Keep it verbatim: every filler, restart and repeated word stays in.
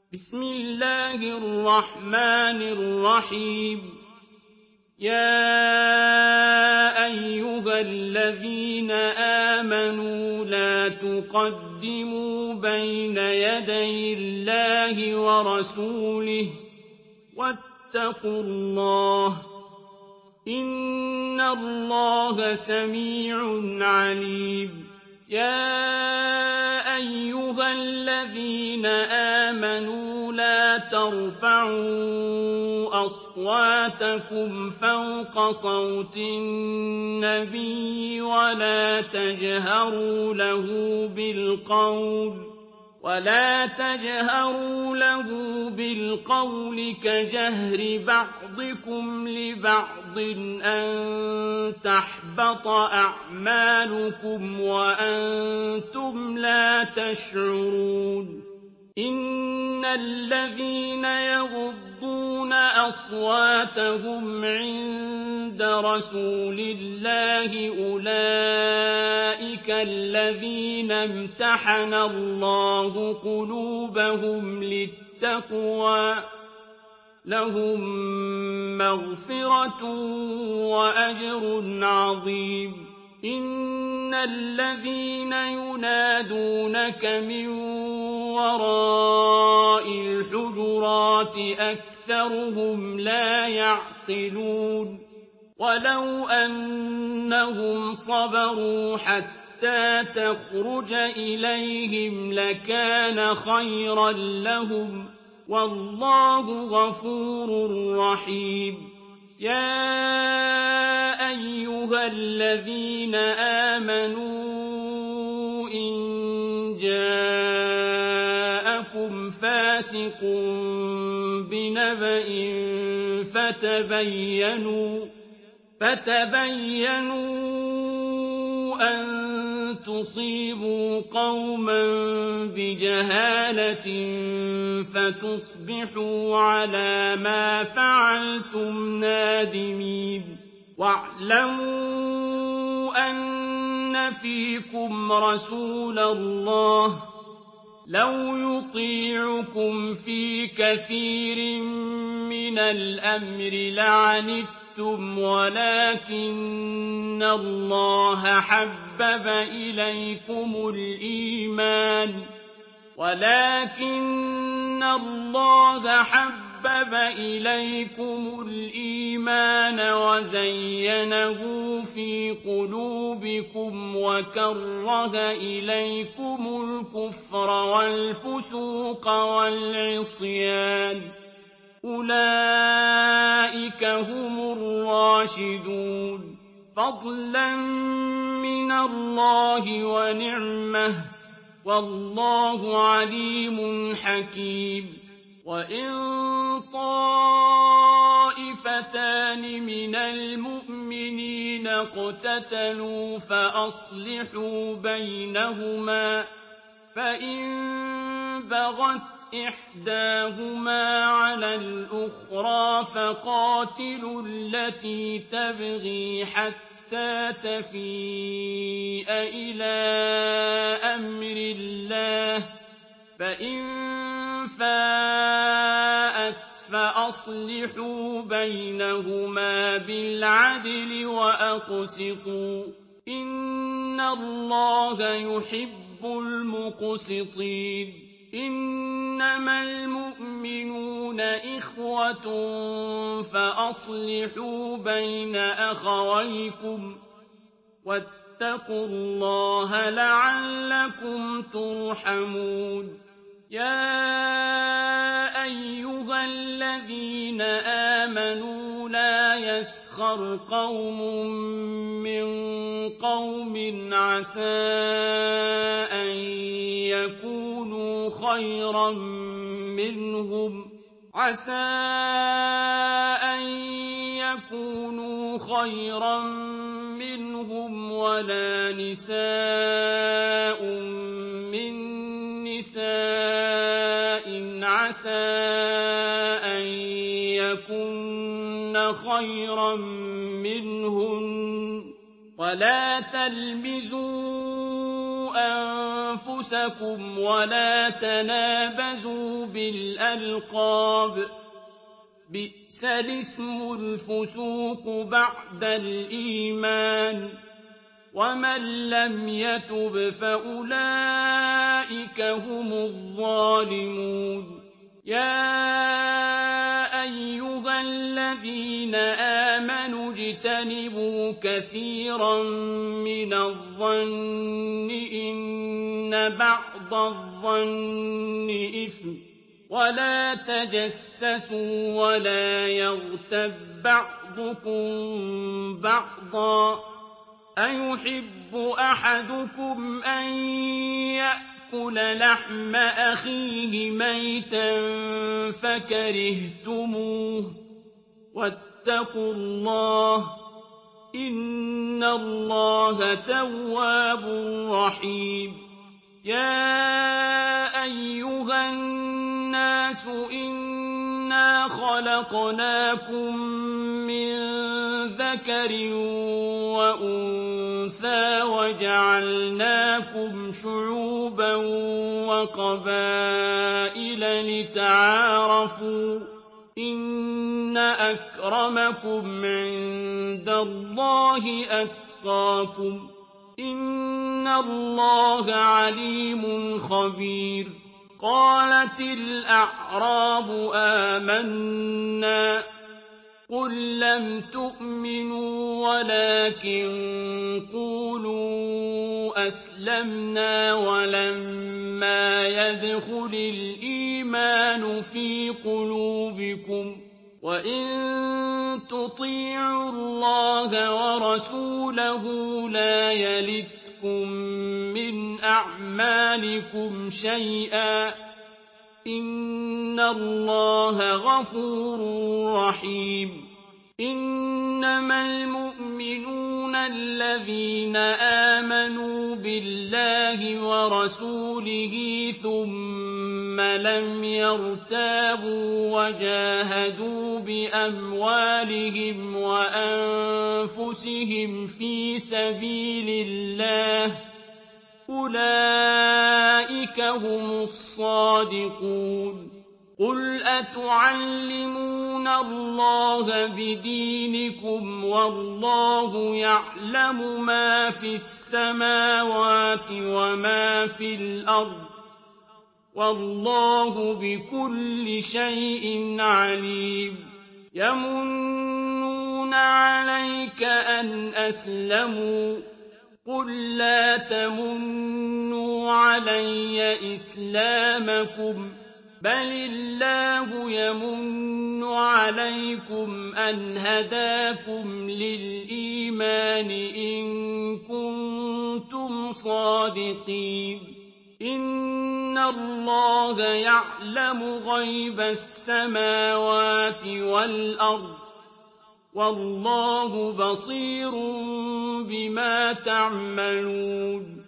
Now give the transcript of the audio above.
بسم الله الرحمن الرحيم يا أيها الذين آمنوا لا تقدموا بين يدي الله ورسوله واتقوا الله إن الله سميع عليم يا أيها الذين آمنوا لا ترفعوا أصواتكم فوق صوت النبي ولا تجهروا له بالقول ولا تجهروا له بالقول كجهر بعضكم لبعض أن تحبط أعمالكم وأنتم لا تشعرون إن الذين يغضون أصواتهم عند رسول الله أولئك الذين امتحن الله قلوبهم للتقوى لهم مغفرة وأجر عظيم إن الذين ينادونك من وراء الحجرات أكثرهم لا يعقلون ولو أنهم صبروا حتى تخرج إليهم لكان خيرا لهم والله غفور رحيم يا أيها الذين آمنوا إن جاءكم فاسق بنبأ فتبينوا فتبينوا أن تصيبوا قوما بجهالة فتصبحوا على ما فعلتم نادمين واعلموا أن فيكم رسول الله لو يطيعكم في كثير من الأمر لعنتم ولكن الله حبب إليكم الإيمان ولكن الله حبب إليكم الإيمان وزينه في قلوبكم وكره إليكم الكفر والفسوق والعصيان أولئك هم الراشدون فضلا من الله ونعمه والله عليم حكيم وإن طائفتان من المؤمنين اقتتلوا فأصلحوا بينهما فإن بغت إحداهما على الأخرى فقاتلوا التي تبغي حتى تفيء إلى أمر الله فإن فاءت فأصلحوا بينهما بالعدل وأقسطوا إن الله يحب المقسطين إنما المؤمنون إخوة فأصلحوا بين أخويكم واتقوا الله لعلكم ترحمون يا أيها الذين آمنوا لا يسخر قوم من قوم عسى أن يكونوا خيرا منهم عسى أن يكونوا خيرا منهم ولا نساء من نساء عسى أن يكن خيرا منهن ولا تلمزوا أنفسكم ولا تنابزوا بالألقاب بئس الاسم الفسوق بعد الإيمان ومن لم يتب فأولئك هم الظالمون يا أيها الذين آمنوا اجتنبوا كثيرا من الظن إن بعض الظن إثم ولا تجسسوا ولا يغتب بعضكم بعضا أيحب أحدكم أن يأكل لحم أخيه ميتا فكرهتموه واتقوا الله إن الله تواب رحيم يا أيها الناس إنا خلقناكم من ذكر وأنثى وجعلناكم شعوبا وقبائل لتعارفوا إن أكرمكم عند الله أتقاكم إن الله عليم خبير قالت الأعراب آمنا قل لم تؤمنوا ولكن قولوا أسلمنا ولما يدخل الإيمان في قلوبكم وإن تطيعوا الله ورسوله لا يلتكم من أعمالكم شيئا إن الله غفور رحيم إنما المؤمنون الذين آمنوا بالله ورسوله ثم لم يرتابوا وجاهدوا بأموالهم وأنفسهم في سبيل الله أولئك هم الصادقون قل أتعلمون الله بدينكم والله يعلم ما في السماوات وما في الأرض والله بكل شيء عليم يمنون عليك أن أسلموا قل لا تمنوا علي إسلامكم بل الله يمن عليكم أن هداكم للإيمان إن كنتم صادقين إن الله يعلم غيب السماوات والأرض والله بصير بما تعملون